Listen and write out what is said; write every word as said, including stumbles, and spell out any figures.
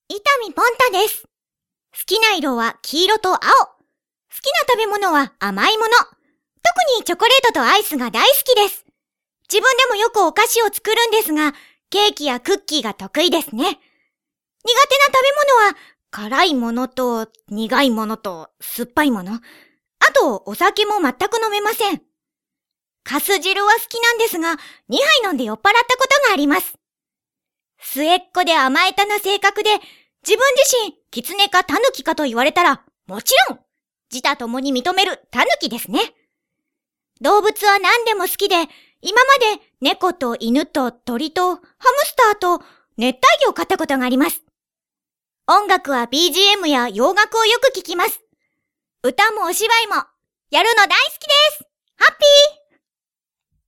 伊丹ポンタです。好きな色は黄色と青。好きな食べ物は甘いもの。特にチョコレートとアイスが大好きです。自分でもよくお菓子を作るんですが、ケーキやクッキーが得意ですね。苦手な食べ物は辛いものと苦いものと酸っぱいもの。あとお酒も全く飲めません。かす汁は好きなんですが、にはい飲んで酔っ払ったことがあります。末っ子で甘えたな性格で、自分自身狐か狸かと言われたら、もちろん自他ともに認める狸ですね。動物は何でも好きで、今まで猫と犬と鳥とハムスターと熱帯魚を飼ったことがあります。音楽は ビージーエム や洋楽をよく聴きます。歌もお芝居もやるの大好きです。ハッピー